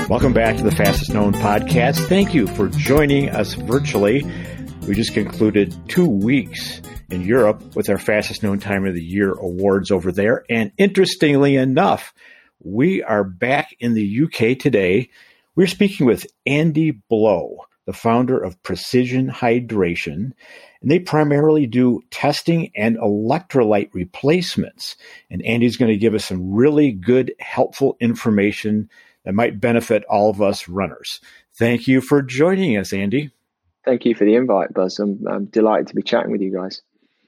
Welcome back to the Fastest Known Podcast. Thank you for joining us virtually. We just concluded 2 weeks in Europe with our Fastest Known Time of the Year awards over there. And interestingly enough, we are back in the UK today. We're speaking with Andy Blow, the founder of Precision Hydration, and they primarily do testing and electrolyte replacements. And Andy's going to give us some really good, helpful information that might benefit all of us runners. Thank you for joining us, Andy. Thank you for the invite, Buzz. I'm delighted to be chatting with you guys.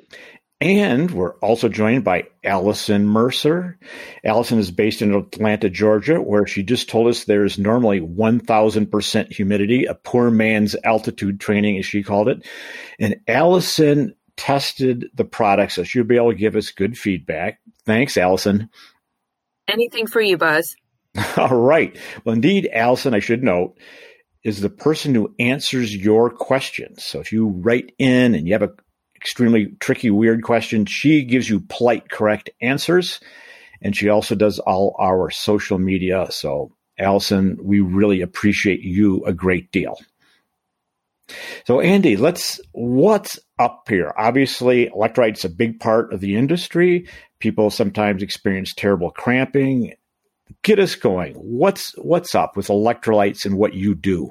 And we're also joined by Allison Mercer. Allison is based in Atlanta, Georgia, where she just told us there's normally 1,000% humidity, a poor man's altitude training, as she called it. And Allison tested the product, so she'll be able to give us good feedback. Thanks, Allison. Anything for you, Buzz. All right. Well, indeed, Allison, I should note, is the person who answers your questions. So if you write in and you have a extremely tricky, weird question, she gives you polite, correct answers. And she also does all our social media. So, Allison, we really appreciate you a great deal. So, Andy, what's up here? Obviously, electrolytes a big part of the industry. People sometimes experience terrible cramping. Get us going. What's up with electrolytes and what you do?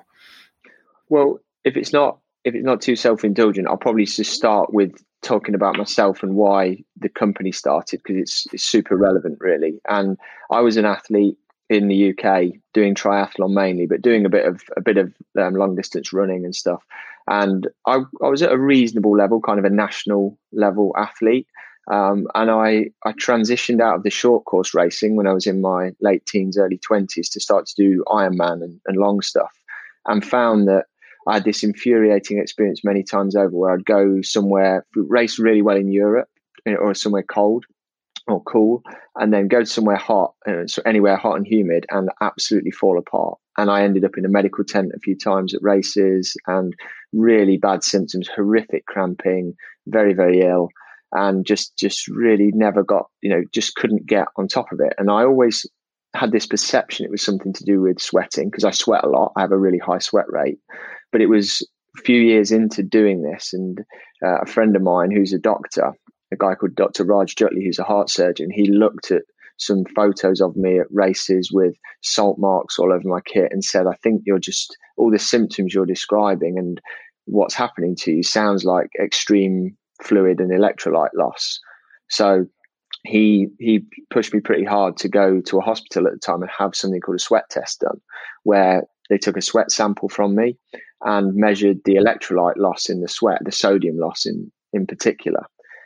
Well, if it's not too self-indulgent, I'll probably just start with talking about myself and why the company started, because it's super relevant, really. And I was an athlete in the UK doing triathlon mainly, but doing a bit of long distance running and stuff. And I was at a reasonable level, kind of a national level athlete. And I transitioned out of the short course racing when I was in my late teens, early 20s to start to do Ironman and long stuff, and found that I had this infuriating experience many times over where I'd go somewhere, race really well in Europe or somewhere cold or cool, and then go to somewhere hot, so anywhere hot and humid, and absolutely fall apart. And I ended up in a medical tent a few times at races, and really bad symptoms, horrific cramping, very, very ill, and just really never got, just couldn't get on top of it. And I always had this perception it was something to do with sweating, because I sweat a lot. I have a really high sweat rate. But it was a few years into doing this, and a friend of mine who's a doctor, a guy called Dr. Raj Jutley, who's a heart surgeon, he looked at some photos of me at races with salt marks all over my kit and said, I think you're just, all the symptoms you're describing and what's happening to you sounds like extreme fluid and electrolyte loss. So he pushed me pretty hard to go to a hospital at the time and have something called a sweat test done, where they took a sweat sample from me and measured the electrolyte loss in the sweat, the sodium loss in particular.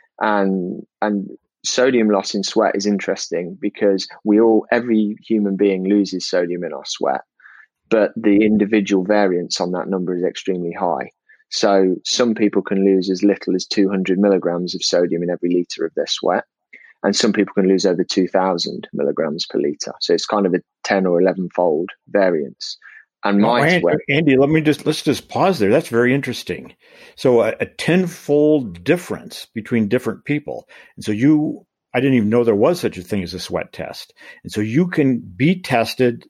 And sodium loss in sweat is interesting because every human being loses sodium in our sweat, but the individual variance on that number is extremely high. So some people can lose as little as 200 milligrams of sodium in every liter of their sweat, and some people can lose over 2,000 milligrams per liter. So it's kind of a 10 or 11-fold variance. And Andy, let's just pause there. That's very interesting. So a 10-fold difference between different people. And so I didn't even know there was such a thing as a sweat test. And so you can be tested.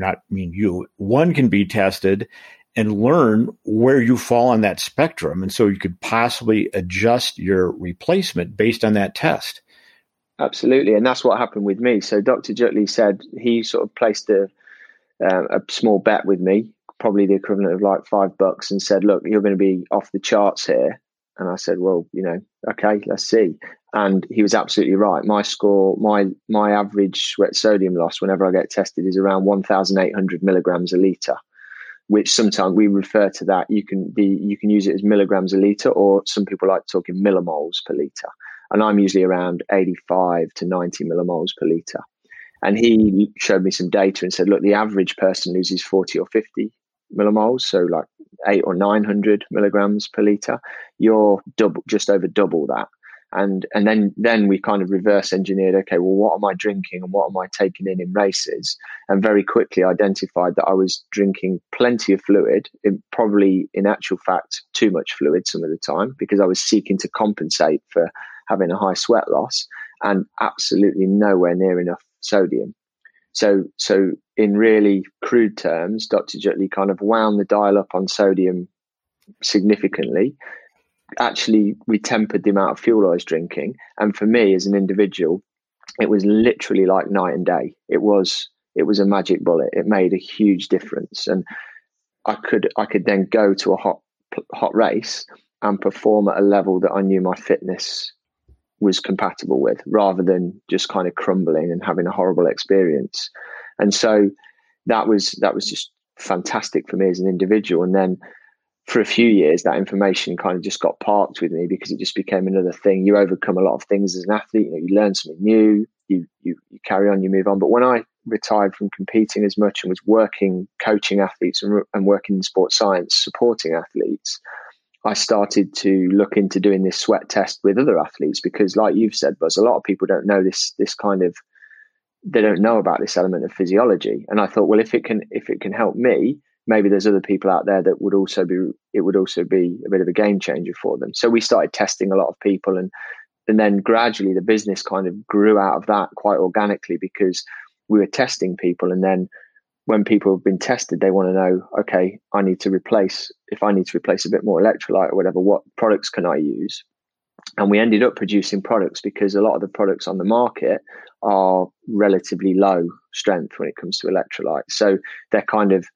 One can be tested and learn where you fall on that spectrum. And so you could possibly adjust your replacement based on that test. Absolutely. And that's what happened with me. So Dr. Jutley said he sort of placed a small bet with me, probably the equivalent of like $5, and said, look, you're going to be off the charts here. And I said, well, okay, let's see. And he was absolutely right. My score, my average sweat sodium loss whenever I get tested is around 1,800 milligrams a liter, which sometimes we refer to that. You can use it as milligrams a liter, or some people like talking millimoles per liter. And I'm usually around 85 to 90 millimoles per liter. And he showed me some data and said, look, the average person loses 40 or 50 millimoles, so like 800 or 900 milligrams per liter. You're just over double that. And then we kind of reverse engineered, okay, well, what am I drinking and what am I taking in races? And very quickly identified that I was drinking plenty of fluid, probably in actual fact, too much fluid some of the time, because I was seeking to compensate for having a high sweat loss, and absolutely nowhere near enough sodium. So in really crude terms, Dr. Jutley kind of wound the dial up on sodium significantly. Actually, we tempered the amount of fuel I was drinking. And for me as an individual, it was literally like night and day. It was a magic bullet. It made a huge difference. And I could then go to a hot race and perform at a level that I knew my fitness was compatible with, rather than just kind of crumbling and having a horrible experience. And so that was just fantastic for me as an individual. And then for a few years, that information kind of just got parked with me, because it just became another thing. You overcome a lot of things as an athlete. You learn something new, you carry on, you move on. But when I retired from competing as much and was working, coaching athletes and working in sports science, supporting athletes, I started to look into doing this sweat test with other athletes, because like you've said, Buzz, a lot of people don't know this kind of, they don't know about this element of physiology. And I thought, well, if it can help me, maybe there's other people out there that it would also be a bit of a game changer for them. So we started testing a lot of people, and then gradually the business kind of grew out of that quite organically, because we were testing people. And then when people have been tested, they want to know, okay, if I need to replace a bit more electrolyte or whatever, what products can I use? And we ended up producing products, because a lot of the products on the market are relatively low strength when it comes to electrolyte. So they're kind of,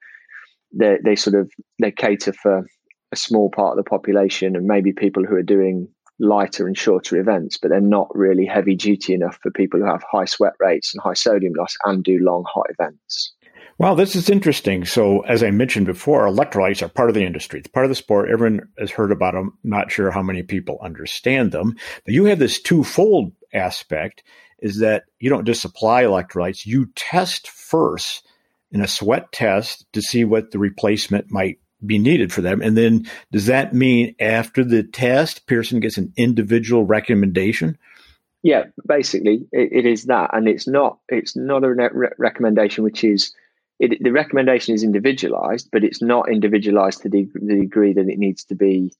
they cater for a small part of the population, and maybe people who are doing lighter and shorter events, but they're not really heavy duty enough for people who have high sweat rates and high sodium loss and do long hot events. Wow, this is interesting. So as I mentioned before, electrolytes are part of the industry. It's part of the sport. Everyone has heard about them. Not sure how many people understand them. But you have this twofold aspect, is that you don't just supply electrolytes. You test first in a sweat test to see what the replacement might be needed for them. And then does that mean after the test, Pearson gets an individual recommendation? Yeah, basically it is that. And it's not a recommendation, which is, the recommendation is individualized, but it's not individualized to the degree that it needs to be,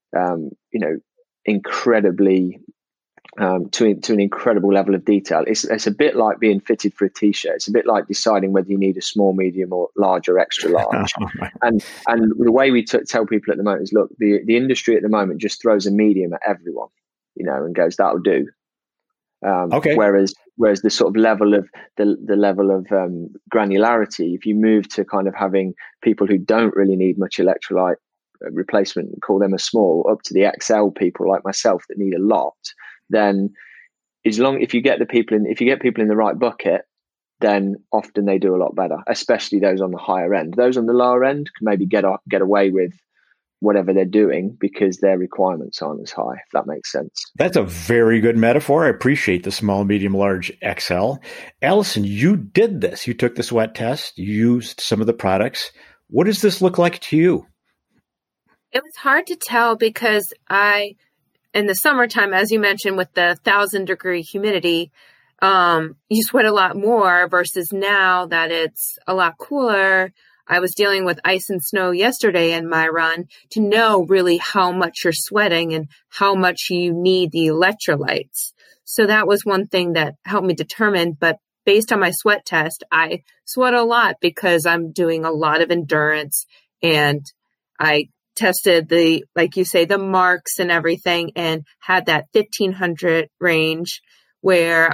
incredibly, to an incredible level of detail. It's a bit like being fitted for a t-shirt. It's a bit like deciding whether you need a small, medium, or large or extra large. And the way we tell people at the moment is, look, the industry at the moment just throws a medium at everyone, and goes, that'll do. Okay. Whereas the sort of level of the level of granularity, if you move to kind of having people who don't really need much electrolyte replacement, call them a small, up to the XL people like myself that need a lot, then if you get people in the right bucket, then often they do a lot better, especially those on the higher end. Those on the lower end can maybe get away with whatever they're doing because their requirements aren't as high, if that makes sense. That's a very good metaphor. I appreciate the small, medium, large, XL. Allison, you did this. You took the sweat test. You used some of the products. What does this look like to you? It was hard to tell, because in the summertime, as you mentioned, with the 1,000-degree humidity, you sweat a lot more, versus now that it's a lot cooler. I was dealing with ice and snow yesterday in my run, to know really how much you're sweating and how much you need the electrolytes. So that was one thing that helped me determine. But based on my sweat test, I sweat a lot because I'm doing a lot of endurance, and I tested like you say, the marks and everything, and had that 1,500 range where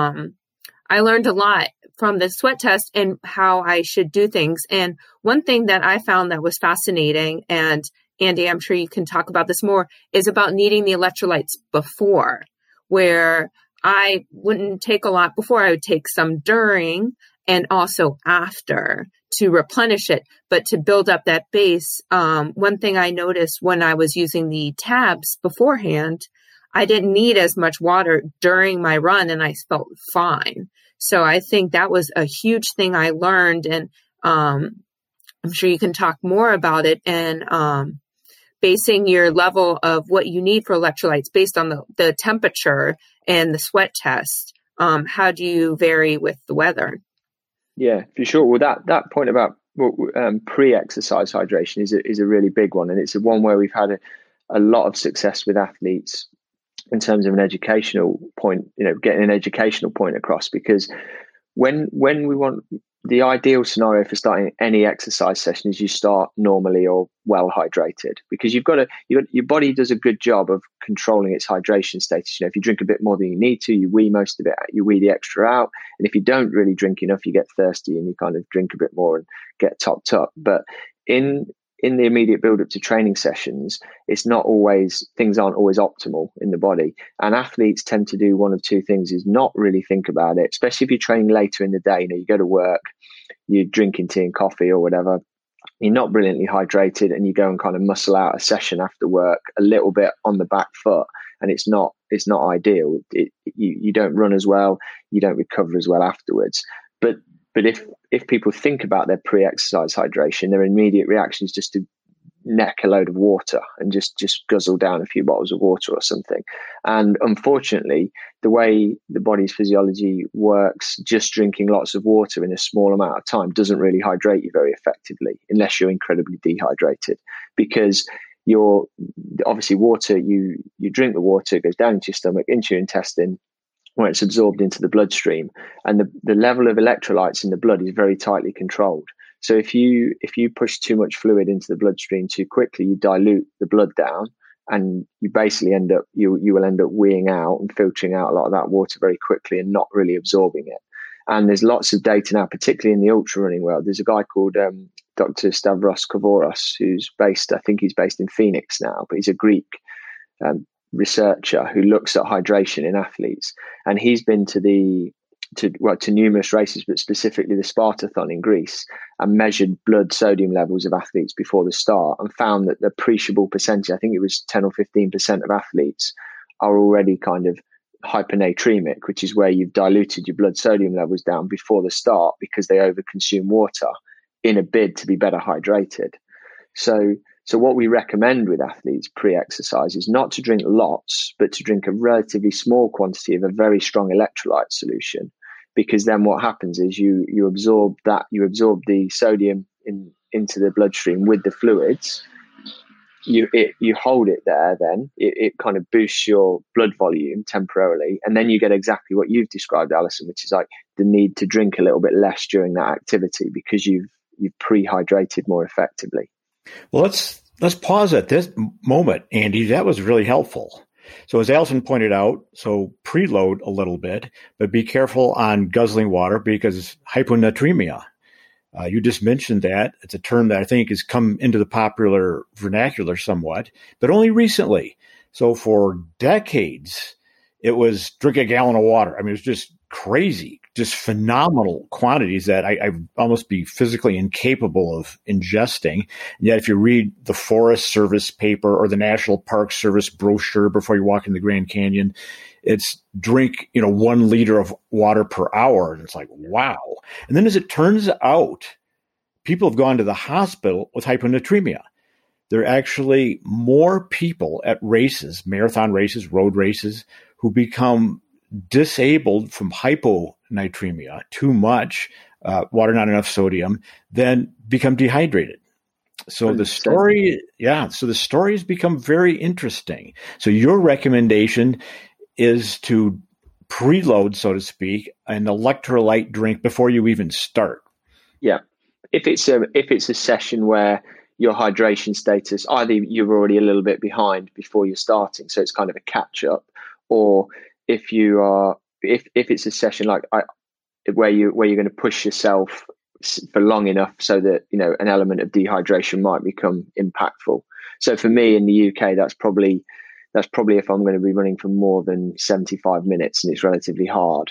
I learned a lot from the sweat test and how I should do things. And one thing that I found that was fascinating, and Andy, I'm sure you can talk about this more, is about needing the electrolytes before, where I wouldn't take a lot before. I would take some during and also after to replenish it. But to build up that base, one thing I noticed when I was using the tabs beforehand, I didn't need as much water during my run, and I felt fine. So I think that was a huge thing I learned, and I'm sure you can talk more about it, and basing your level of what you need for electrolytes based on the temperature and the sweat test. How do you vary with the weather? Yeah, for sure. Well, that point about pre-exercise hydration is a really big one, and it's one where we've had a lot of success with athletes in terms of an educational point, getting an educational point across, because when we want, the ideal scenario for starting any exercise session is you start normally or well hydrated, because your body does a good job of controlling its hydration status. If you drink a bit more than you need to, you wee most of it, you wee the extra out. And if you don't really drink enough, you get thirsty and you kind of drink a bit more and get topped up. But in the immediate build up to training sessions, things aren't always optimal in the body. And athletes tend to do one of two things: is not really think about it, especially if you're training later in the day. You go to work, you're drinking tea and coffee or whatever, you're not brilliantly hydrated, and you go and kind of muscle out a session after work a little bit on the back foot. And it's not ideal. You don't run as well, you don't recover as well afterwards. But if people think about their pre-exercise hydration, their immediate reaction is just to neck a load of water and just guzzle down a few bottles of water or something. And unfortunately, the way the body's physiology works, just drinking lots of water in a small amount of time doesn't really hydrate you very effectively, unless you're incredibly dehydrated. Because you're obviously water, you drink the water, it goes down into your stomach, into your intestine, where it's absorbed into the bloodstream, and the level of electrolytes in the blood is very tightly controlled. So if you push too much fluid into the bloodstream too quickly, you dilute the blood down, and you basically you will end up weeing out and filtering out a lot of that water very quickly and not really absorbing it. And there's lots of data now, particularly in the ultra running world. There's a guy called Dr. Stavros Kouvoros, who's based in Phoenix now, but he's a Greek researcher who looks at hydration in athletes, and he's been to numerous races, but specifically the Spartathon in Greece, and measured blood sodium levels of athletes before the start, and found that the appreciable percentage, I think it was 10 or 15% of athletes, are already kind of hyponatremic, which is where you've diluted your blood sodium levels down before the start because they overconsume water in a bid to be better hydrated. So what we recommend with athletes pre-exercise is not to drink lots, but to drink a relatively small quantity of a very strong electrolyte solution, because then what happens is you absorb the sodium into the bloodstream with the fluids. You hold it there, then it kind of boosts your blood volume temporarily, and then you get exactly what you've described, Alison, which is like the need to drink a little bit less during that activity because you've pre-hydrated more effectively. Well, let's pause at this moment, Andy. That was really helpful. So as Alison pointed out, so preload a little bit, but be careful on guzzling water because hyponatremia. You just mentioned that. It's a term that I think has come into the popular vernacular somewhat, but only recently. So for decades, it was drink a gallon of water. I mean, it was just crazy, just phenomenal quantities that I'd almost be physically incapable of ingesting. And yet, if you read the Forest Service paper or the National Park Service brochure before you walk in the Grand Canyon, it's drink, 1 liter of water per hour. And it's like, wow. And then as it turns out, people have gone to the hospital with hyponatremia. There are actually more people at races, marathon races, road races, who become disabled from hyponatremia, too much water, not enough sodium, then become dehydrated. So the story has become very interesting. So your recommendation is to preload, so to speak, an electrolyte drink before you even start. Yeah. If it's a session where your hydration status, either you're already a little bit behind before you're starting, so it's kind of a catch up, or if it's a session like where you're going to push yourself for long enough so that an element of dehydration might become impactful. So for me in the UK, that's probably if I'm going to be running for more than 75 minutes and it's relatively hard.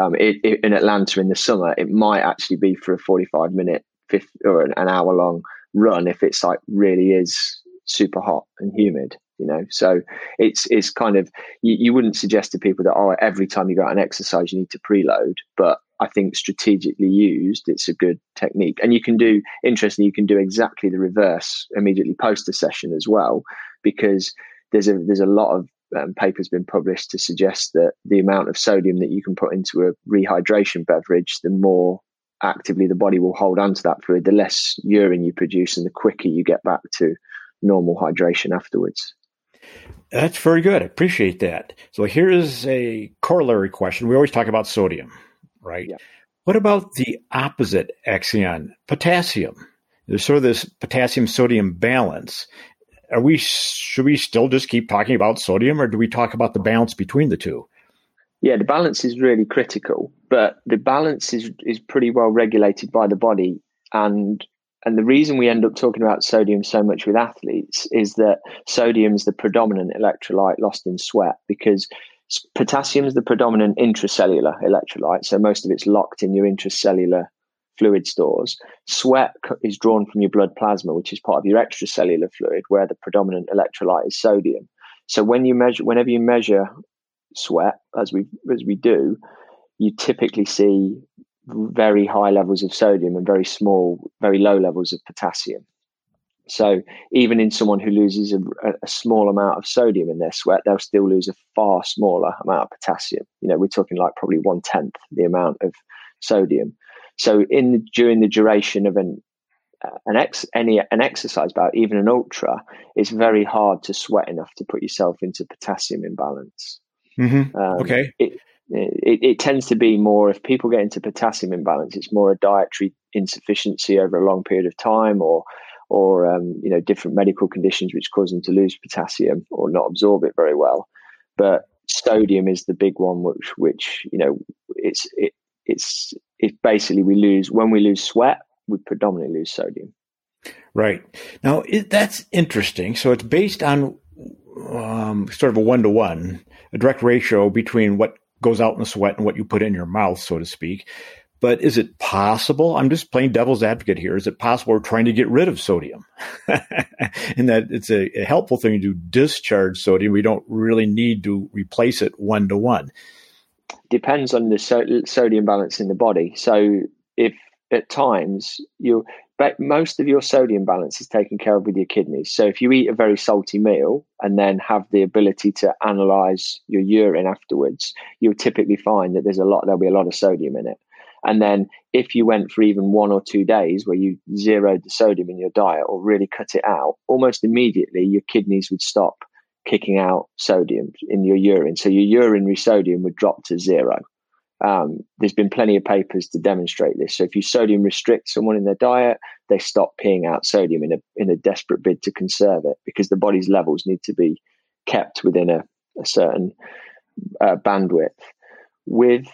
In Atlanta in the summer, it might actually be for a 45-minute or an hour-long run if it's like really is super hot and humid. So it's kind of, you wouldn't suggest to people that, every time you go out and exercise, you need to preload. But I think strategically used, it's a good technique. And you can do exactly the reverse immediately post a session as well, because there's a lot of papers been published to suggest that the amount of sodium that you can put into a rehydration beverage, the more actively the body will hold on to that fluid, the less urine you produce and the quicker you get back to normal hydration afterwards. That's very good. I appreciate that. So here is a corollary question. We always talk about sodium, right? Yeah. What about the opposite axion, potassium? There's sort of this potassium-sodium balance. Should we still just keep talking about sodium, or do we talk about the balance between the two? Yeah, the balance is really critical, but the balance is pretty well regulated by the body. And the reason we end up talking about sodium so much with athletes is that sodium is the predominant electrolyte lost in sweat, because potassium is the predominant intracellular electrolyte. So most of it's locked in your intracellular fluid stores. Sweat is drawn from your blood plasma, which is part of your extracellular fluid, where the predominant electrolyte is sodium. So whenever you measure sweat, as we do, you typically see very high levels of sodium and very low levels of potassium. So even in someone who loses a small amount of sodium in their sweat, they'll still lose a far smaller amount of potassium. We're talking like probably 1/10 the amount of sodium. So during the duration of an exercise bout, even an ultra, it's very hard to sweat enough to put yourself into potassium imbalance. Mm-hmm. Okay. It tends to be more, if people get into potassium imbalance, it's more a dietary insufficiency over a long period of time, or different medical conditions which cause them to lose potassium or not absorb it very well. But sodium is the big one, which it's basically when we lose sweat, we predominantly lose sodium. Right. Now that's interesting. So it's based on sort of a 1-to-1, a direct ratio between what goes out in the sweat and what you put in your mouth, so to speak. But is it possible? I'm just playing devil's advocate here. Is it possible we're trying to get rid of sodium? And that it's a helpful thing to discharge sodium. We don't really need to replace it 1-to-1. Depends on the sodium balance in the body. So if at times most of your sodium balance is taken care of with your kidneys. So if you eat a very salty meal and then have the ability to analyze your urine afterwards, you'll typically find that there'll be a lot of sodium in it. And then if you went for even 1 or 2 days where you zeroed the sodium in your diet or really cut it out, almost immediately your kidneys would stop kicking out sodium in your urine. So your urinary sodium would drop to 0. There's been plenty of papers to demonstrate this. So if you sodium restrict someone in their diet, they stop peeing out sodium in a desperate bid to conserve it, because the body's levels need to be kept within a certain bandwidth. With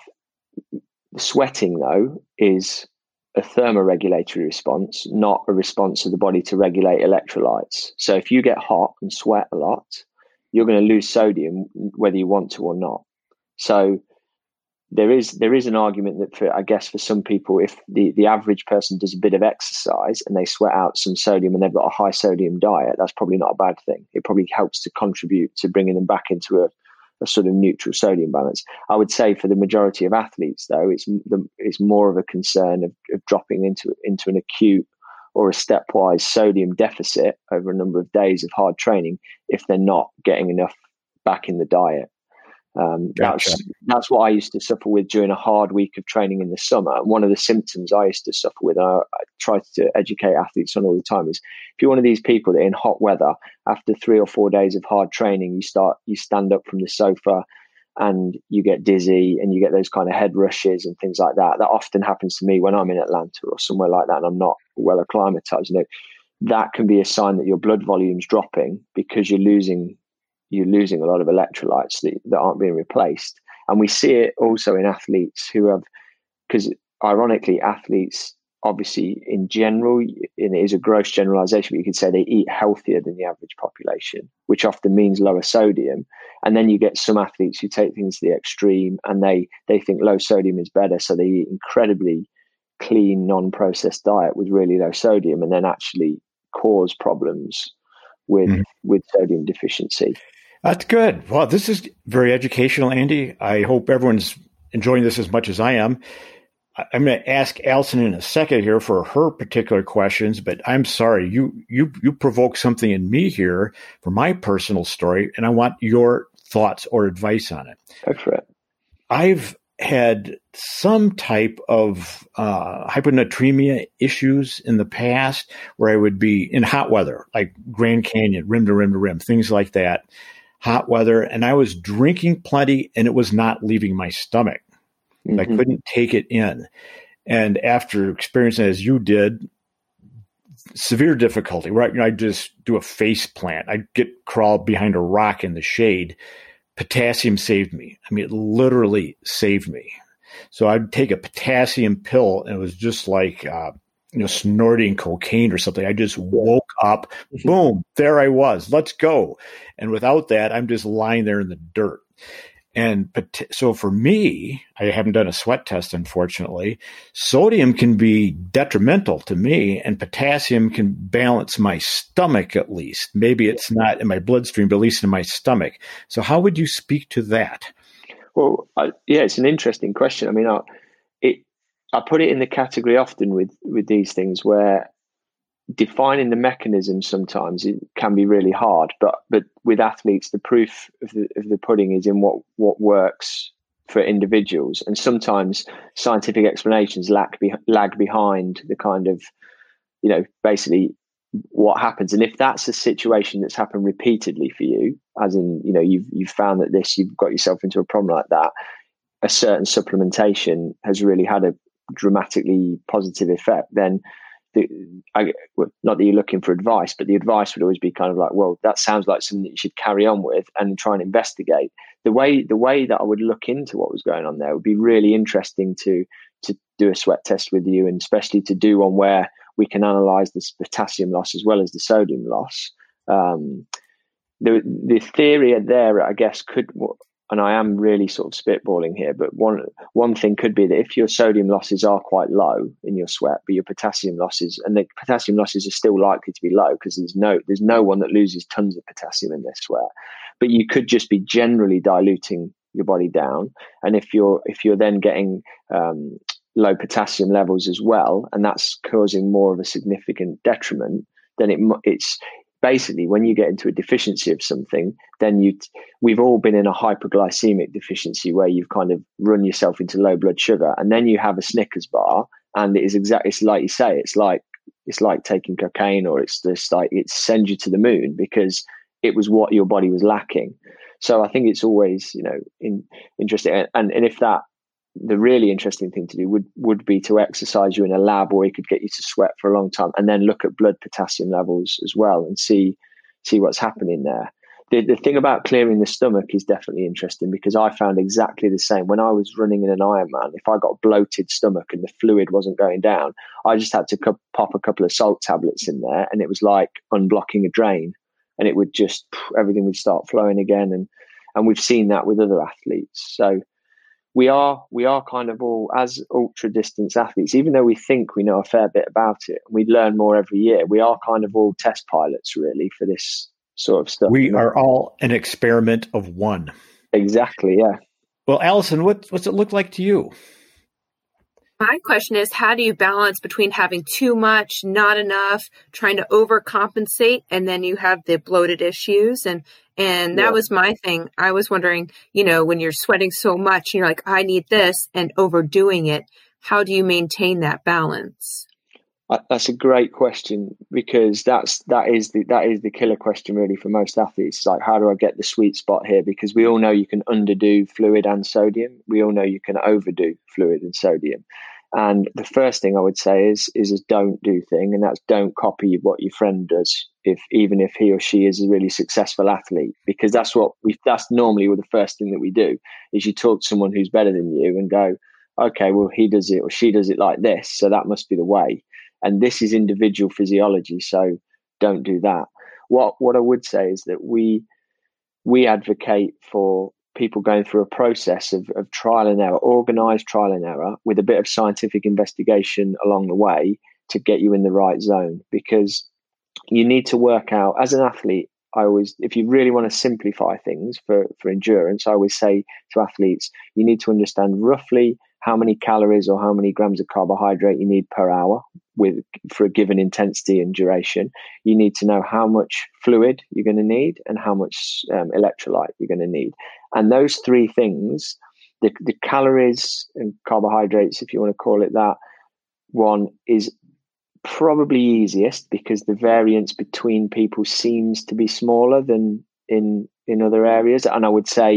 sweating, though, is a thermoregulatory response, not a response of the body to regulate electrolytes. So if you get hot and sweat a lot, you're going to lose sodium whether you want to or not. So there is an argument that for some people, if the average person does a bit of exercise and they sweat out some sodium and they've got a high sodium diet, that's probably not a bad thing. It probably helps to contribute to bringing them back into a sort of neutral sodium balance. I would say for the majority of athletes, though, it's more of a concern of dropping into an acute or a stepwise sodium deficit over a number of days of hard training if they're not getting enough back in the diet. Gotcha. That's what I used to suffer with during a hard week of training in the summer. And one of the symptoms I used to suffer with, and I try to educate athletes on all the time, is if you're one of these people that in hot weather, after 3 or 4 days of hard training, you stand up from the sofa and you get dizzy and you get those kind of head rushes and things like that. That often happens to me when I'm in Atlanta or somewhere like that and I'm not well acclimatized. That can be a sign that your blood volume's dropping because you're losing a lot of electrolytes that aren't being replaced. And we see it also in athletes because ironically, athletes, obviously in general, and it is a gross generalization, but you could say they eat healthier than the average population, which often means lower sodium. And then you get some athletes who take things to the extreme and they think low sodium is better. So they eat incredibly clean, non-processed diet with really low sodium and then actually cause problems with sodium deficiency. That's good. Well, this is very educational, Andy. I hope everyone's enjoying this as much as I am. I'm going to ask Allison in a second here for her particular questions, but I'm sorry, you provoke something in me here for my personal story, and I want your thoughts or advice on it. Go for it. I've had some type of hyponatremia issues in the past where I would be in hot weather, like Grand Canyon, rim to rim to rim, things like that. Hot weather, and I was drinking plenty and it was not leaving my stomach. Mm-hmm. I couldn't take it in. And after experiencing as you did, severe difficulty, right? I just do a face plant. I crawl behind a rock in the shade. Potassium saved me. I mean, it literally saved me. So I'd take a potassium pill, and it was just like, snorting cocaine or something. I just woke up, boom, there I was. Let's go. And without that, I'm just lying there in the dirt. And so for me, I haven't done a sweat test, unfortunately. Sodium can be detrimental to me, and potassium can balance my stomach at least. Maybe it's not in my bloodstream, but at least in my stomach. So how would you speak to that? Well, it's an interesting question. I mean, I put it in the category often with these things where defining the mechanism sometimes it can be really hard, but with athletes, the proof of the pudding is in what works for individuals, and sometimes scientific explanations lag behind the kind of, basically what happens. And if that's a situation that's happened repeatedly for you, as in, you've found that you've got yourself into a problem like that, a certain supplementation has really had a dramatically positive effect, then not that you're looking for advice, but the advice would always be kind of like, well, that sounds like something that you should carry on with and try and investigate. The way that I would look into what was going on there would be really interesting to do a sweat test with you, and especially to do one where we can analyze this potassium loss as well as the sodium loss. The theory there, I guess, and I am really sort of spitballing here, but one thing could be that if your sodium losses are quite low in your sweat, but your potassium losses, and the potassium losses are still likely to be low because there's no one that loses tons of potassium in their sweat, but you could just be generally diluting your body down. And if you're then getting low potassium levels as well, and that's causing more of a significant detriment, then it's basically, when you get into a deficiency of something, then we've all been in a hyperglycemic deficiency where you've kind of run yourself into low blood sugar, and then you have a Snickers bar, and it's like you say, it's like taking cocaine, or it's just like it sends you to the moon because it was what your body was lacking. So I think it's always, interesting, and if that. The really interesting thing to do would be to exercise you in a lab where we could get you to sweat for a long time, and then look at blood potassium levels as well and see what's happening there. The thing about clearing the stomach is definitely interesting, because I found exactly the same when I was running in an Ironman. If I got bloated stomach and the fluid wasn't going down, I just had to pop a couple of salt tablets in there, and it was like unblocking a drain, and it would just, everything would start flowing again. And we've seen that with other athletes. So we are kind of all, as ultra distance athletes, even though we think we know a fair bit about it, we learn more every year. We are kind of all test pilots really for this sort of stuff. We are all an experiment of one. Exactly. Yeah. Well, Allison, what's it look like to you? My question is, how do you balance between having too much, not enough, trying to overcompensate, and then you have the bloated issues? And that was my thing. I was wondering, when you're sweating so much, and you're like, I need this, and overdoing it, how do you maintain that balance? That's a great question, because that is the killer question really for most athletes. It's like, how do I get the sweet spot here? Because we all know you can underdo fluid and sodium. We all know you can overdo fluid and sodium. And the first thing I would say is a don't do thing, and that's don't copy what your friend does, even if he or she is a really successful athlete, because that's normally the first thing that we do is you talk to someone who's better than you and go, okay, well, he does it or she does it like this, so that must be the way. And this is individual physiology, so don't do that. What I would say is that we advocate for people going through a process of trial and error, organized trial and error, with a bit of scientific investigation along the way to get you in the right zone. Because you need to work out, as an athlete, if you really want to simplify things for endurance, I always say to athletes, you need to understand roughly how many calories or how many grams of carbohydrate you need per hour for a given intensity and duration. You need to know how much fluid you're going to need and how much electrolyte you're going to need. And those three things, the calories and carbohydrates, if you want to call it that, one is probably easiest because the variance between people seems to be smaller than in other areas. And I would say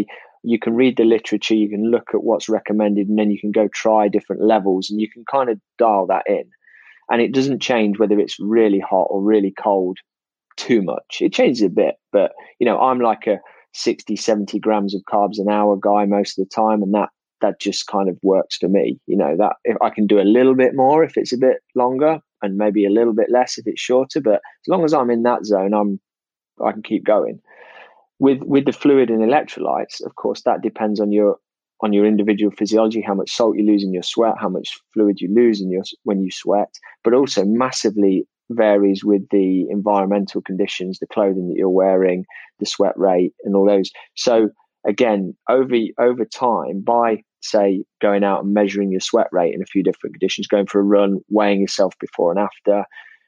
You can read the literature, you can look at what's recommended, and then you can go try different levels, and you can kind of dial that in. And it doesn't change whether it's really hot or really cold too much. It changes a bit, but I'm like a 60, 70 grams of carbs an hour guy most of the time, and that just kind of works for me. That if I can do a little bit more if it's a bit longer, and maybe a little bit less if it's shorter, but as long as I'm in that zone, I can keep going. With the fluid and electrolytes, of course, that depends on your individual physiology, how much salt you lose in your sweat, how much fluid you lose when you sweat, but also massively varies with the environmental conditions, the clothing that you're wearing, the sweat rate, and all those. So again, over time, by say going out and measuring your sweat rate in a few different conditions, going for a run, weighing yourself before and after,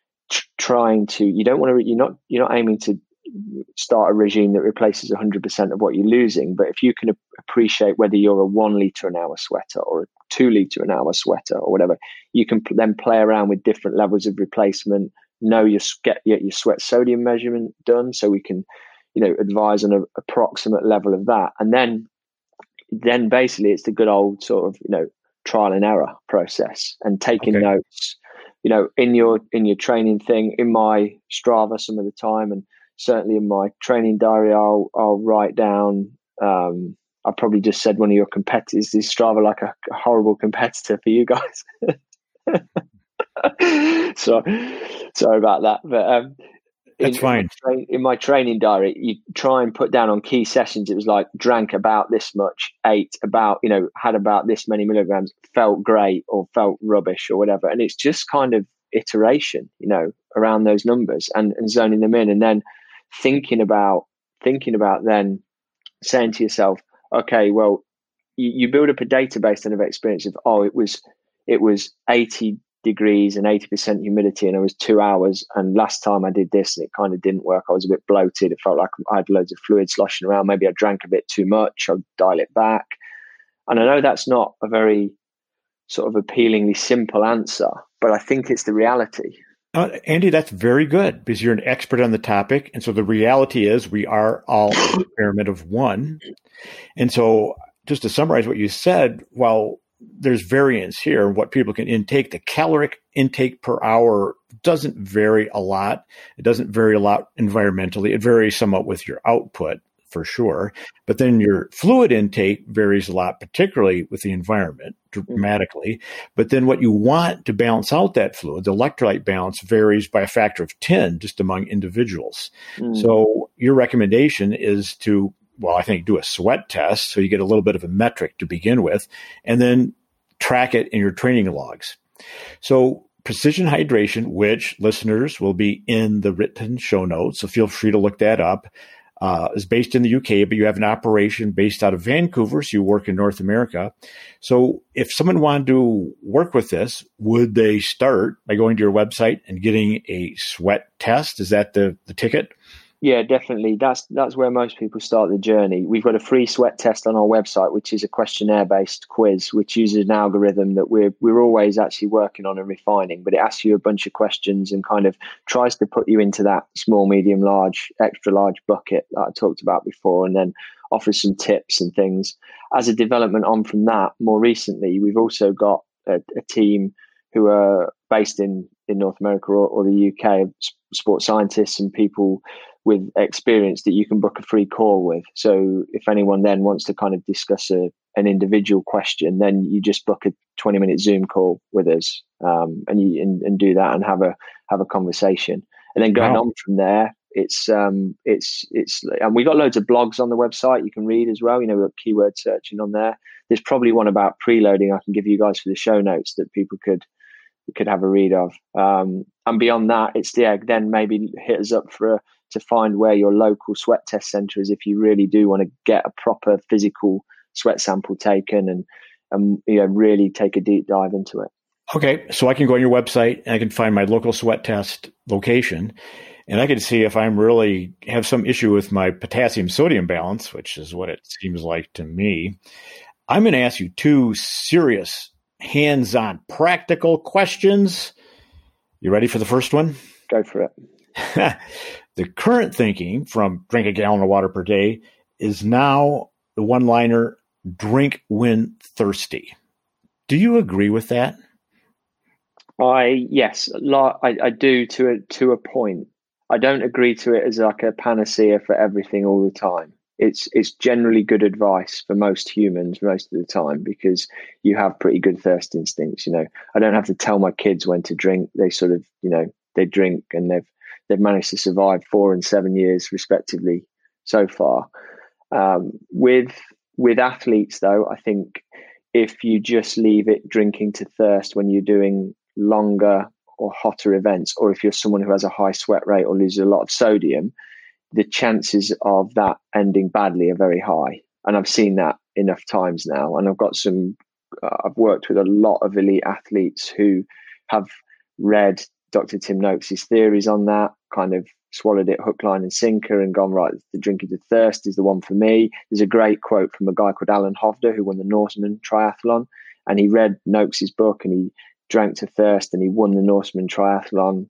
you're not aiming to start a regime that replaces 100% of what you're losing. But if you can appreciate whether you're a 1 liter an hour sweater or a 2 liter an hour sweater or whatever, you can then play around with different levels of replacement, get your sweat sodium measurement done, so we can, advise on an approximate level of that. And then basically it's the good old sort of, trial and error process, and taking notes, in your training thing, in my Strava some of the time, and certainly in my training diary, I'll write down. I probably just said one of your competitors. Is Strava like a horrible competitor for you guys? So sorry about that, but that's fine. In my training diary, you try and put down on key sessions. It was like drank about this much, ate about, had about this many milligrams, felt great or felt rubbish or whatever. And it's just kind of iteration, around those numbers and zoning them in, and then thinking about then saying to yourself, okay, well, you build up a database then of experience of, it was 80 degrees and 80% humidity, and it was 2 hours, and last time I did this and it kind of didn't work. I was a bit bloated. It felt like I had loads of fluid sloshing around. Maybe I drank a bit too much. I'll dial it back. And I know that's not a very sort of appealingly simple answer, but I think it's the reality. Andy, that's very good, because you're an expert on the topic. And so the reality is we are all an experiment of one. And so just to summarize what you said, while there's variance here, what people can intake, the caloric intake per hour doesn't vary a lot. It doesn't vary a lot environmentally. It varies somewhat with your output, for sure. But then your fluid intake varies a lot, particularly with the environment, dramatically. But then what you want to balance out that fluid, the electrolyte balance, varies by a factor of 10 just among individuals. So your recommendation is to, I think, do a sweat test so you get a little bit of a metric to begin with, and then track it in your training logs. So Precision Hydration, which listeners will be in the written show notes, so feel free to look that up, is based in the UK, but you have an operation based out of Vancouver, so you work in North America. So if someone wanted to work with this, would they start by going to your website and getting a sweat test? Is that the ticket? Yeah, definitely. That's where most people start the journey. We've got a free sweat test on our website, which is a questionnaire-based quiz, which uses an algorithm that we're always actually working on and refining. But it asks you a bunch of questions and kind of tries to put you into that small, medium, large, extra large bucket that I talked about before, and then offers some tips and things. As a development on from that, more recently, we've also got a team who are based in North America or the UK, sports scientists and people with experience that you can book a free call with. So if anyone then wants to kind of discuss an individual question, then you just book a 20-minute Zoom call with us, and do that and have a conversation. And then going on from there, it's and we got loads of blogs on the website you can read as well. We've got keyword searching on there. There's probably one about preloading I can give you guys for the show notes that people could have a read of. And beyond that, it's then maybe hit us up to find where your local sweat test center is if you really do want to get a proper physical sweat sample taken and really take a deep dive into it. Okay, so I can go on your website and I can find my local sweat test location, and I can see if I'm really have some issue with my potassium sodium balance, which is what it seems like to me. I'm going to ask you two serious, hands-on, practical questions. You ready for the first one? Go for it. The current thinking from drink a gallon of water per day is now the one-liner, drink when thirsty. Do you agree with that? Yes, I do to a point. I don't agree to it as like a panacea for everything all the time. It's generally good advice for most humans most of the time, because you have pretty good thirst instincts. I don't have to tell my kids when to drink. They sort of, they drink, and they've managed to survive 4 and 7 years respectively so far. With athletes though, I think if you just leave it drinking to thirst when you're doing longer or hotter events, or if you're someone who has a high sweat rate or loses a lot of sodium, the chances of that ending badly are very high. And I've seen that enough times now. And I've worked with a lot of elite athletes who have read Dr. Tim Noakes' theories on that, kind of swallowed it hook, line and sinker and gone, right, the drinking to thirst is the one for me. There's a great quote from a guy called Alan Hovder, who won the Norseman triathlon, and he read Noakes' book and he drank to thirst and he won the Norseman triathlon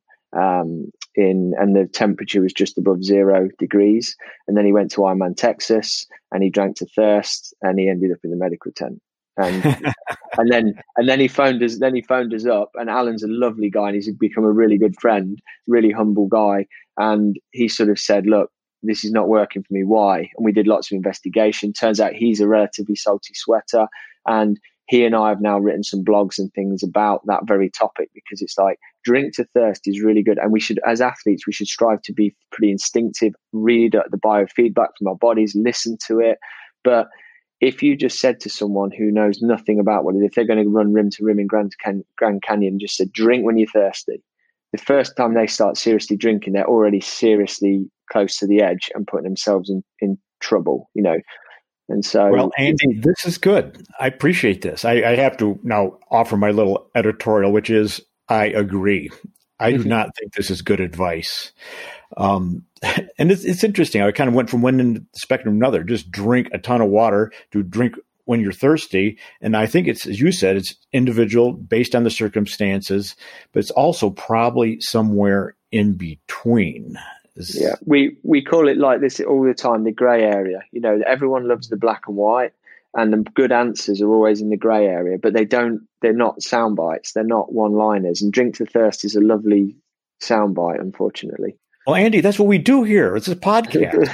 and the temperature was just above 0 degrees. And then he went to Ironman Texas and he drank to thirst and he ended up in the medical tent. And and then he phoned us up, and Alan's a lovely guy and he's become a really good friend, really humble guy. And he sort of said, look, this is not working for me. Why? And we did lots of investigation. Turns out he's a relatively salty sweater, and he and I have now written some blogs and things about that very topic, because it's like drink to thirst is really good. And we should, as athletes, we should strive to be pretty instinctive, read the biofeedback from our bodies, listen to it. But if you just said to someone who knows nothing about what it is, if they're going to run rim to rim in Grand Canyon, just said, drink when you're thirsty, the first time they start seriously drinking, they're already seriously close to the edge and putting themselves in trouble, And so, well, Andy, this is good. I appreciate this. I have to now offer my little editorial, which is I agree. I do not think this is good advice. And it's interesting. I kind of went from one end of the spectrum to another. Just drink a ton of water to drink when you're thirsty. And I think it's, as you said, it's individual based on the circumstances, but it's also probably somewhere in between. Yeah, we call it like this all the time, the grey area. Everyone loves the black and white, and the good answers are always in the grey area, but they're not sound bites. They're not one-liners. And drink to thirst is a lovely sound bite, unfortunately. Well, Andy, that's what we do here. It's a podcast.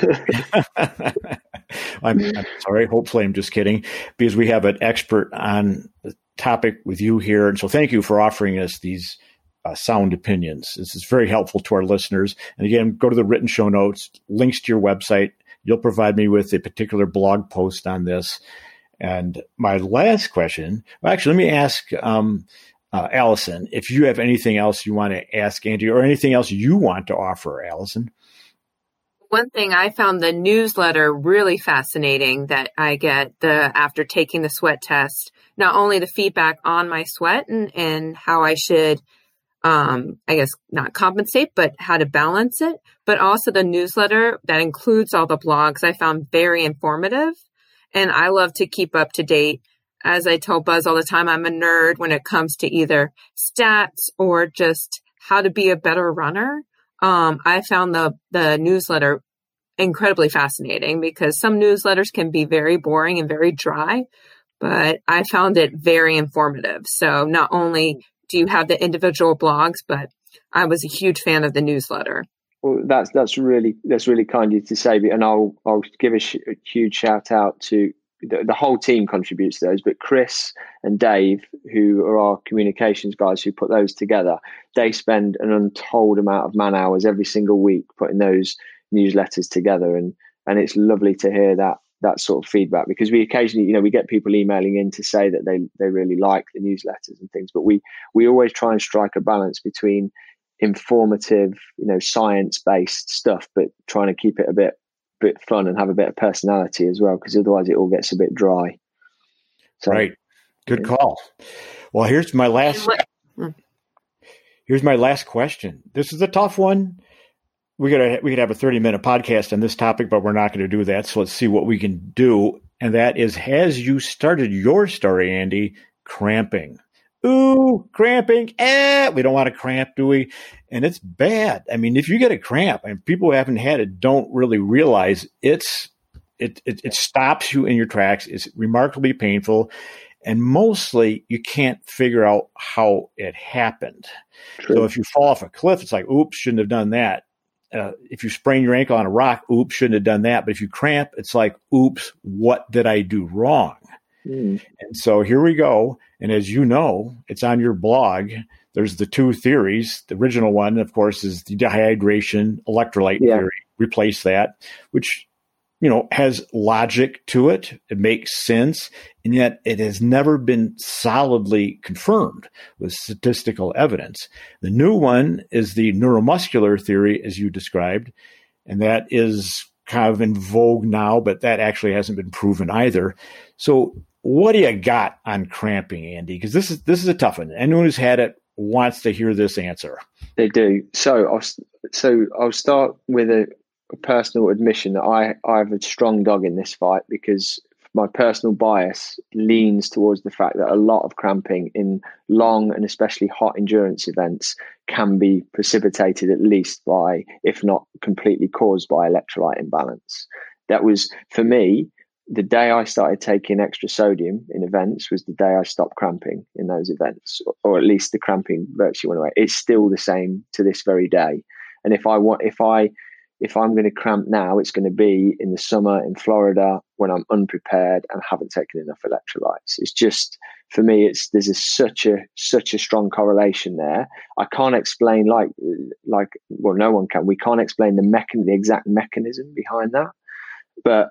I'm sorry. Hopefully I'm just kidding, because we have an expert on the topic with you here. And so thank you for offering us these sound opinions. This is very helpful to our listeners. And again, go to the written show notes, links to your website. You'll provide me with a particular blog post on this. And my last question, well, actually, let me ask Allison, if you have anything else you want to ask Andy, or anything else you want to offer, Allison. One thing, I found the newsletter really fascinating that I get after taking the sweat test, not only the feedback on my sweat and how I should I guess not compensate, but how to balance it, but also the newsletter that includes all the blogs I found very informative. And I love to keep up to date. As I tell Buzz all the time, I'm a nerd when it comes to either stats or just how to be a better runner. I found the newsletter incredibly fascinating, because some newsletters can be very boring and very dry, but I found it very informative. So not only do you have the individual blogs, but I was a huge fan of the newsletter. Well, that's really kind of you to say, and I'll give a huge shout out to the whole team contributes to those, but Chris and Dave, who are our communications guys who put those together, they spend an untold amount of man hours every single week putting those newsletters together, and it's lovely to hear that sort of feedback, because we occasionally, we get people emailing in to say that they really like the newsletters and things, but we always try and strike a balance between informative, science-based stuff, but trying to keep it a bit fun and have a bit of personality as well, because otherwise it all gets a bit dry. So, right. Good call. Well, here's my last question. This is a tough one. We could have a 30-minute podcast on this topic, but we're not going to do that. So let's see what we can do. And that is, has you started your story, Andy, cramping? Ooh, cramping. We don't want to cramp, do we? And it's bad. I mean, if you get a cramp, and people who haven't had it don't really realize it's it stops you in your tracks. It's remarkably painful. And mostly you can't figure out how it happened. True. So if you fall off a cliff, it's like, oops, shouldn't have done that. If you sprain your ankle on a rock, oops, shouldn't have done that. But if you cramp, it's like, oops, what did I do wrong? And so here we go. And as you know, it's on your blog. There's the two theories. The original one, of course, is the dehydration electrolyte theory. Replace that, which, has logic to it. It makes sense. And yet it has never been solidly confirmed with statistical evidence. The new one is the neuromuscular theory, as you described. And that is kind of in vogue now, but that actually hasn't been proven either. So what do you got on cramping, Andy? Because this is a tough one. Anyone who's had it wants to hear this answer. They do. So I'll start with a personal admission that I have a strong dog in this fight, because my personal bias leans towards the fact that a lot of cramping in long and especially hot endurance events can be precipitated at least by, if not completely caused by, electrolyte imbalance. That was, for me, the day I started taking extra sodium in events was the day I stopped cramping in those events, or at least the cramping virtually went away. It's still the same to this very day. And if I'm going to cramp now, it's going to be in the summer in Florida when I'm unprepared and haven't taken enough electrolytes. It's just, for me, there's such a strong correlation there. I can't explain well, no one can. We can't explain the exact mechanism behind that, but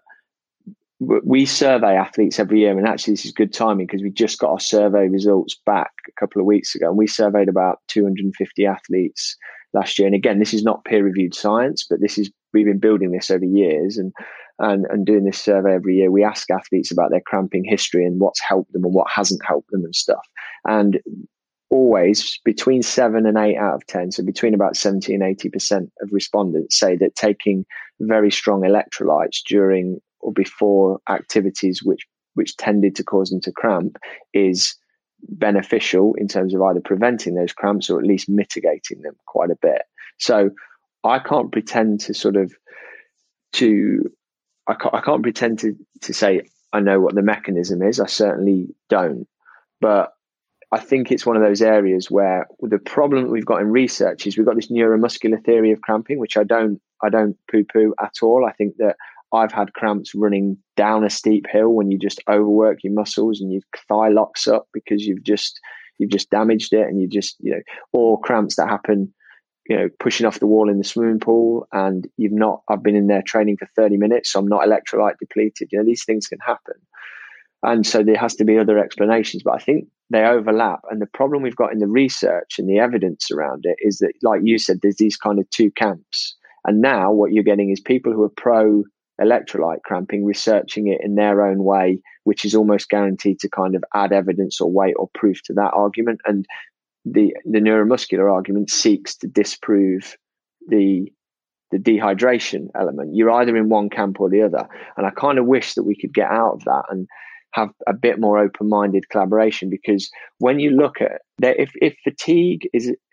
we survey athletes every year, and actually this is good timing because we just got our survey results back a couple of weeks ago, and we surveyed about 250 athletes last year. And again, this is not peer-reviewed science, but we've been building this over years and doing this survey every year. We ask athletes about their cramping history and what's helped them and what hasn't helped them and stuff. And always between 7 and 8 out of 10, so between about 70 and 80% of respondents say that taking very strong electrolytes during or before activities which tended to cause them to cramp is beneficial in terms of either preventing those cramps or at least mitigating them quite a bit. So I can't pretend I can't pretend to say I know what the mechanism is. I certainly don't. But I think it's one of those areas where the problem that we've got in research is we've got this neuromuscular theory of cramping, which I don't poo-poo at all. I think that I've had cramps running down a steep hill when you just overwork your muscles and your thigh locks up because you've just damaged it, and you just, or cramps that happen, pushing off the wall in the swimming pool and I've been in there training for 30 minutes, so I'm not electrolyte depleted. These things can happen. And so there has to be other explanations, but I think they overlap. And the problem we've got in the research and the evidence around it is that, like you said, there's these kind of two camps. And now what you're getting is people who are pro electrolyte cramping researching it in their own way, which is almost guaranteed to kind of add evidence or weight or proof to that argument. And the neuromuscular argument seeks to disprove the dehydration element. You're either in one camp or the other. And I kind of wish that we could get out of that and have a bit more open-minded collaboration, because when you look at that, if fatigue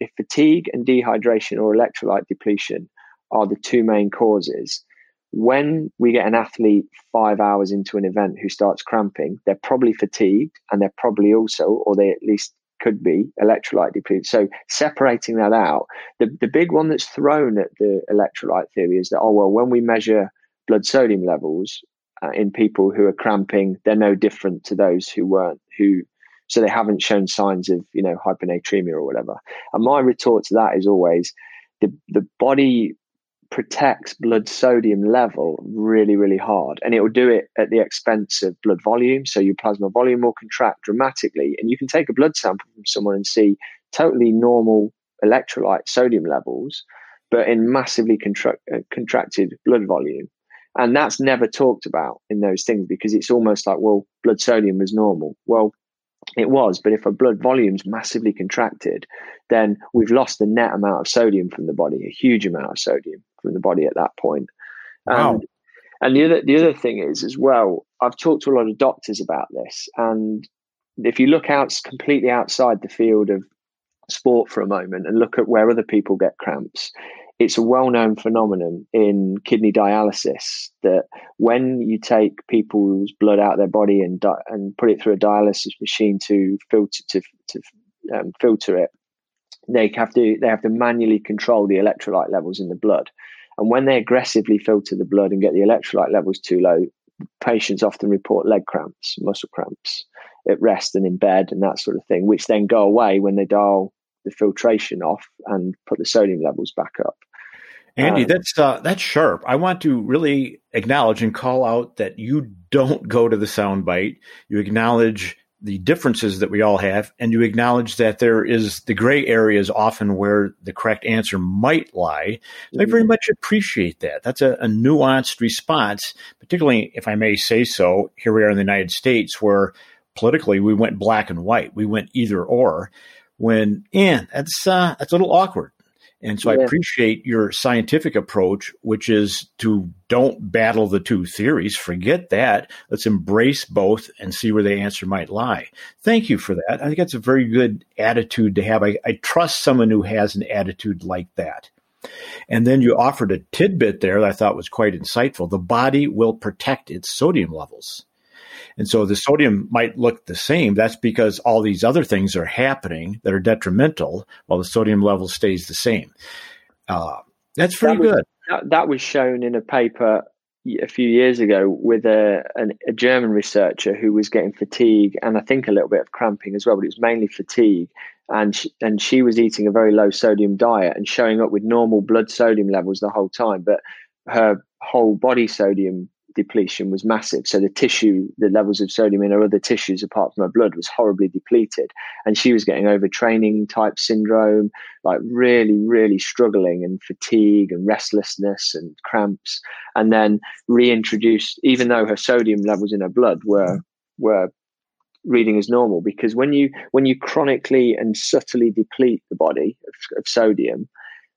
and dehydration or electrolyte depletion are the two main causes, when we get an athlete 5 hours into an event who starts cramping, they're probably fatigued, and they're probably also, or they at least could be, electrolyte depleted. So separating that out, the big one that's thrown at the electrolyte theory is that, when we measure blood sodium levels in people who are cramping, they're no different to those who weren't, so they haven't shown signs of, hyponatremia or whatever. And my retort to that is always the body protects blood sodium level really, really hard, and it will do it at the expense of blood volume. So your plasma volume will contract dramatically, and you can take a blood sample from someone and see totally normal electrolyte sodium levels, but in massively contracted blood volume. And that's never talked about in those things, because it's almost like, blood sodium was normal. Well, it was, but if a blood volume's massively contracted, then we've lost the net amount of sodium from the body, a huge amount of sodium from the body at that point. Wow. And the other thing is as well, I've talked to a lot of doctors about this, and if you look completely outside the field of sport for a moment and look at where other people get cramps, it's a well-known phenomenon in kidney dialysis that when you take people's blood out of their body and put it through a dialysis machine to filter it, they have to manually control the electrolyte levels in the blood. And when they aggressively filter the blood and get the electrolyte levels too low, patients often report leg cramps, muscle cramps at rest and in bed and that sort of thing, which then go away when they dial the filtration off and put the sodium levels back up. Andy, that's sharp. I want to really acknowledge and call out that you don't go to the soundbite. You acknowledge the differences that we all have, and you acknowledge that there is the gray areas often where the correct answer might lie. I very much appreciate that. That's a nuanced response, particularly, if I may say so, here we are in the United States where politically we went black and white. We went either or. That's a little awkward. And so I appreciate your scientific approach, which is to don't battle the two theories. Forget that. Let's embrace both and see where the answer might lie. Thank you for that. I think that's a very good attitude to have. I trust someone who has an attitude like that. And then you offered a tidbit there that I thought was quite insightful. The body will protect its sodium levels. And so the sodium might look the same. That's because all these other things are happening that are detrimental while the sodium level stays the same. That's pretty good. That was shown in a paper a few years ago with a German researcher who was getting fatigue and I think a little bit of cramping as well, but it was mainly fatigue. And she was eating a very low sodium diet and showing up with normal blood sodium levels the whole time. But her whole body sodium depletion was massive. So the levels of sodium in her other tissues apart from her blood was horribly depleted. And she was getting overtraining type syndrome, like really, really struggling, and fatigue and restlessness and cramps. And then reintroduced, even though her sodium levels in her blood were reading as normal, because when you chronically and subtly deplete the body of sodium,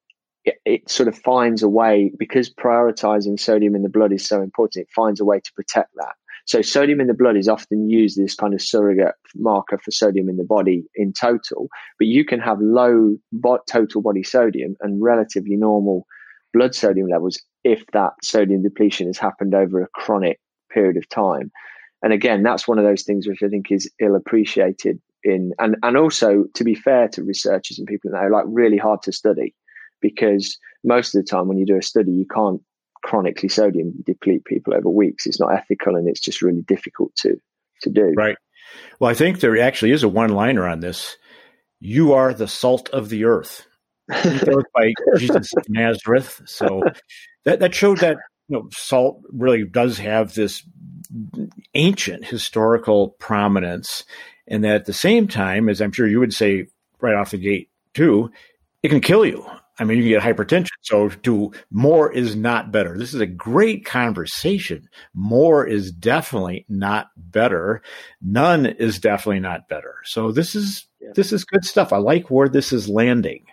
it sort of finds a way, because prioritizing sodium in the blood is so important, it finds a way to protect that. So sodium in the blood is often used as kind of surrogate marker for sodium in the body in total, but you can have low total body sodium and relatively normal blood sodium levels if that sodium depletion has happened over a chronic period of time. And again, that's one of those things which I think is ill appreciated and also, to be fair to researchers and people that are like really hard to study. Because most of the time when you do a study, you can't chronically sodium deplete people over weeks. It's not ethical and it's just really difficult to do. Right. Well, I think there actually is a one-liner on this. You are the salt of the earth. That was by Jesus of Nazareth. So that showed that salt really does have this ancient historical prominence. And that at the same time, as I'm sure you would say right off the gate too, it can kill you. I mean, you can get hypertension. So more is not better. This is a great conversation. More is definitely not better. None is definitely not better. So this is good stuff. I like where this is landing.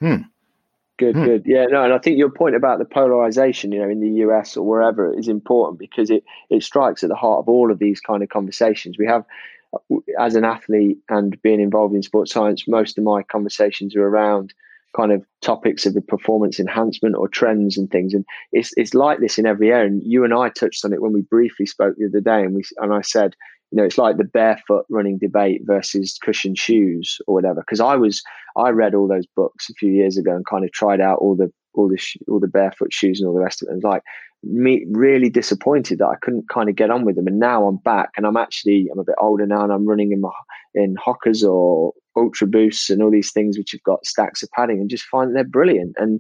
Good. Yeah, no, and I think your point about the polarization, in the US or wherever is important because it strikes at the heart of all of these kind of conversations. We have, as an athlete and being involved in sports science, most of my conversations are around kind of topics of the performance enhancement or trends and things. And it's like this in every area. And you and I touched on it when we briefly spoke the other day. And I said, it's like the barefoot running debate versus cushioned shoes or whatever. Because I read all those books a few years ago and kind of tried out all the barefoot shoes and all the rest of it. And like me really disappointed that I couldn't kind of get on with them. And now I'm back and I'm a bit older now and I'm running in Hokas or Ultra Boosts and all these things which have got stacks of padding and just find they're brilliant. And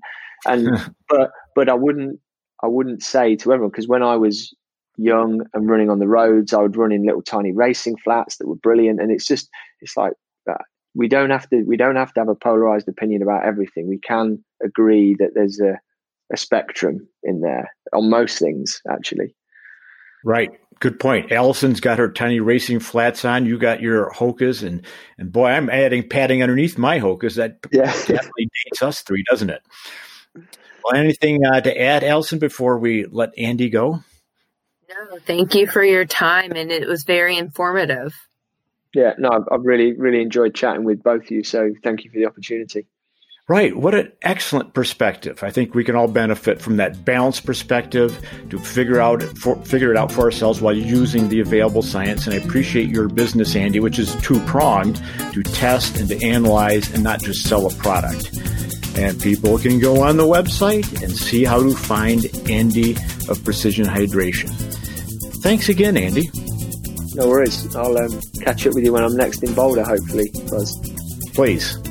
but I wouldn't say to everyone, because when I was young and running on the roads, I would run in little tiny racing flats that were brilliant. And it's like we don't have to have a polarized opinion about everything. We can agree that there's a spectrum in there on most things, actually. Right. Good point. Allison's got her tiny racing flats on. You got your Hokas, and boy, I'm adding padding underneath my Hokas. That definitely dates us three, doesn't it? Well, anything to add, Allison, before we let Andy go? No, thank you for your time, and it was very informative. Yeah, no, I've really, really enjoyed chatting with both of you. So thank you for the opportunity. Right. What an excellent perspective. I think we can all benefit from that balanced perspective to figure it out for ourselves while using the available science. And I appreciate your business, Andy, which is two-pronged, to test and to analyze and not just sell a product. And people can go on the website and see how to find Andy of Precision Hydration. Thanks again, Andy. No worries. I'll catch up with you when I'm next in Boulder, hopefully. Please.